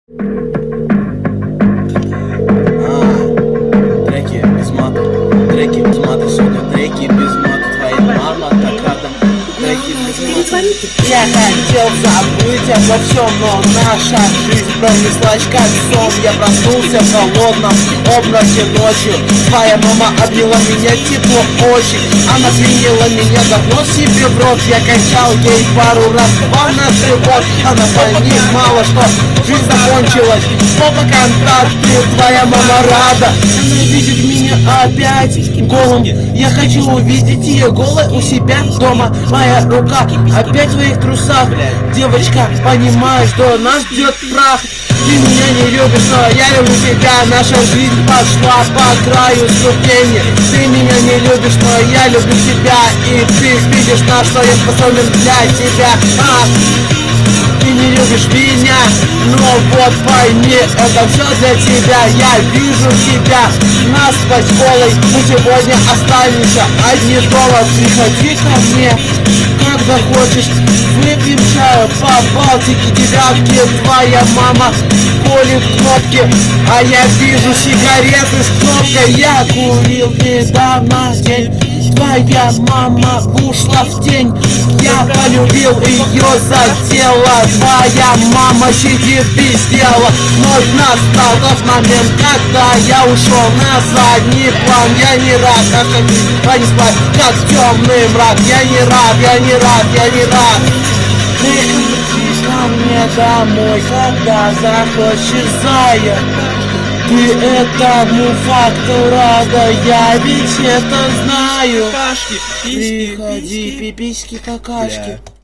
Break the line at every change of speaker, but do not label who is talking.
Треки без мата, сегодня треки без мата. Твоя мама так рада. Треки без мата. Я хотел забыть обо всем, но наша жизнь пронеслась как сон. Я проснулся в холодном обмороке ночью. Твоя мама обняла меня тепло очень. Она приняла меня давно себе в рот. Я качал ей пару раз на живот. Она понимала, что жизнь закончилась. Оба контакты, твоя мама рада. Она видит меня опять голым. Я хочу увидеть ее голой у себя дома. Моя рука опять в твоих трусах. Девочка, понимаешь, что нас ждет прах. Ты меня не любишь, но я люблю тебя. Наша жизнь пошла по краю ступени. Ты меня не любишь, но я люблю тебя. И ты видишь, на что я способен для тебя. Ты не любишь меня, но вот пойми, это все для тебя. Я вижу тебя насквозь голой. Мы сегодня останемся одни дома. Приходи ко мне, когда хочешь. Выпьем чаю по Балтике, девятки. Твоя мама колет кнопки, а я вижу сигареты с кнопкой. Я курил недавно день. Твоя мама ушла в тень. Я полюбил ее за дело. Твоя мама сидит без дела. Вновь настал тот момент, когда я ушел на задний план. Я не рад, как не спать, как темный мрак. Я не рад, я не рад, я не рад. Приходи ко мне домой, когда захочешь, зая. Ты этому факту рада, я ведь это знаю. Приходи, пиписьки, какашки.